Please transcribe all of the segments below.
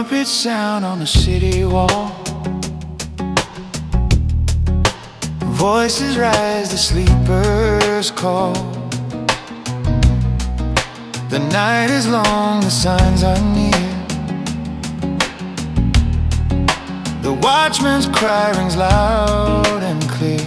trumpets sound on the city wall. Voices rise, the sleepers call. The night is long, the signs are near. The watchman's cry rings loud and clear.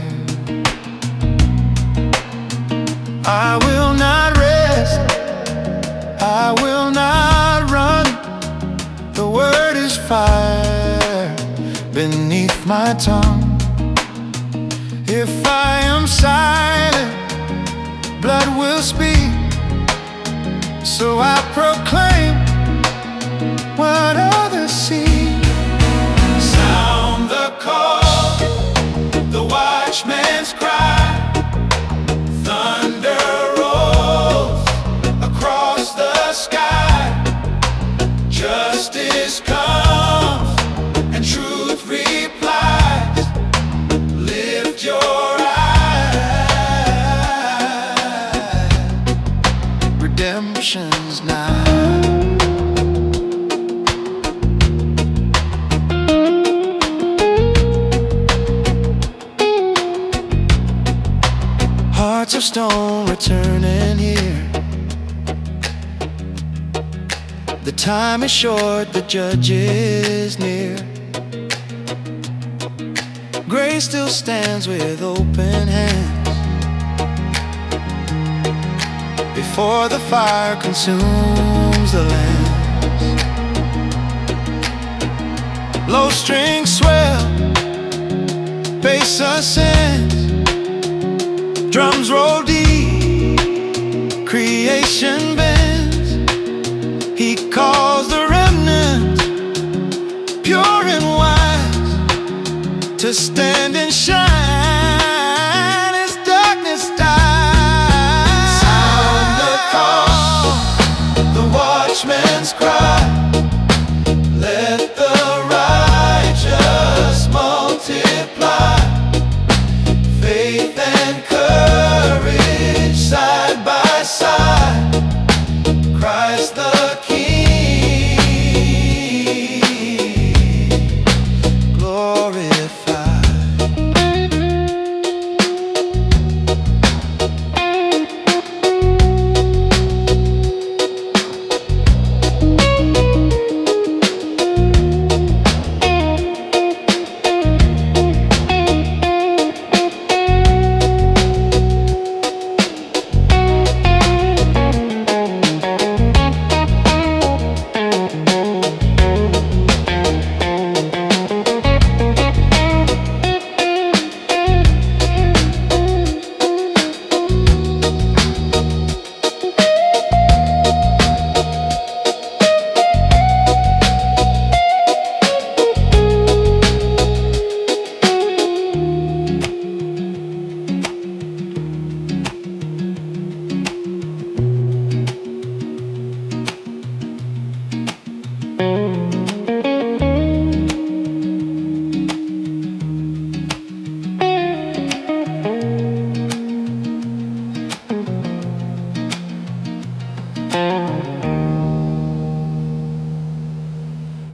I will not rest, I will not run. The word is fire beneath my tongue. If I am silent, blood will speak. So I proclaim what others see. Sound the call, the watchman's cry. Thunder rolls across the sky. Justice comes and truth replies. Lift your eyes, redemption's nigh. Hearts of stone returning here. The time is short, the judge is near. Grace still stands with open hands before the fire consumes the land. Low strings swell, bass ascends. Drums roll deep, creation bends. He calls the remnant, pure and wise, to stand and shine.